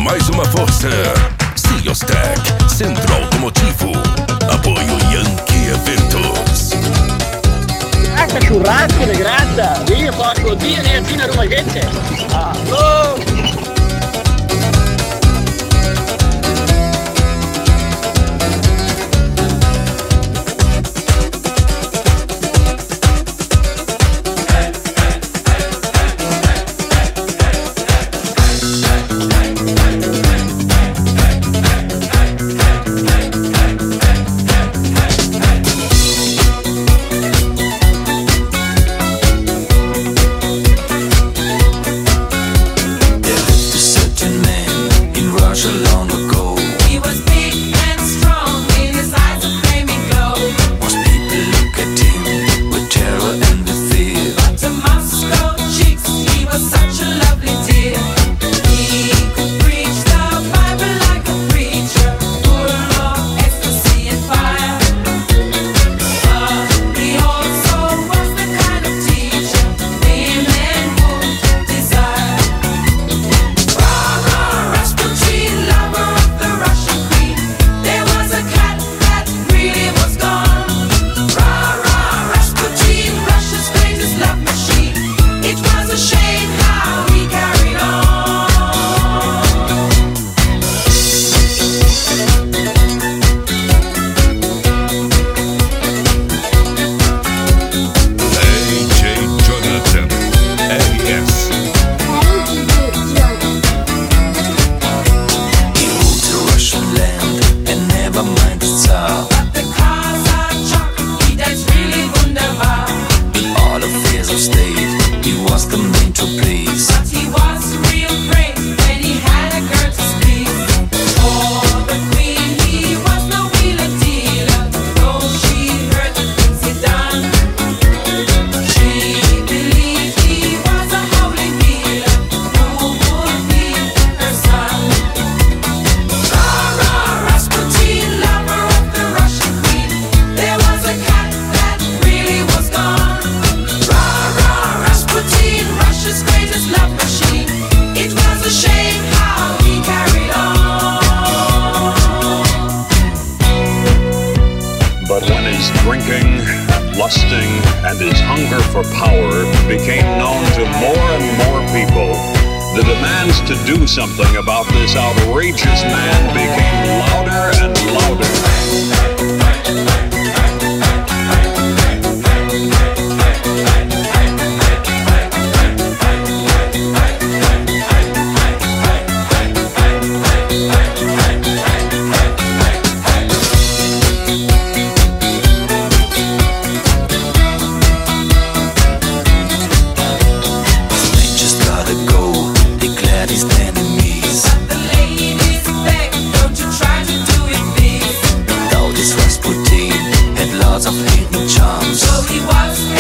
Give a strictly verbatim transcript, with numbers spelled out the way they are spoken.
mais uma força. Siostec, Centro Automotivo. Apoio Yankee Eventos. Grata, churrasco de grata. Vinha para a dia, nem assim na uma gente. Alô! Drinking, lusting, and his hunger for power became known to more and more people. The demands to do something about this outrageous man became louder and louder. Of hidden charms. So he was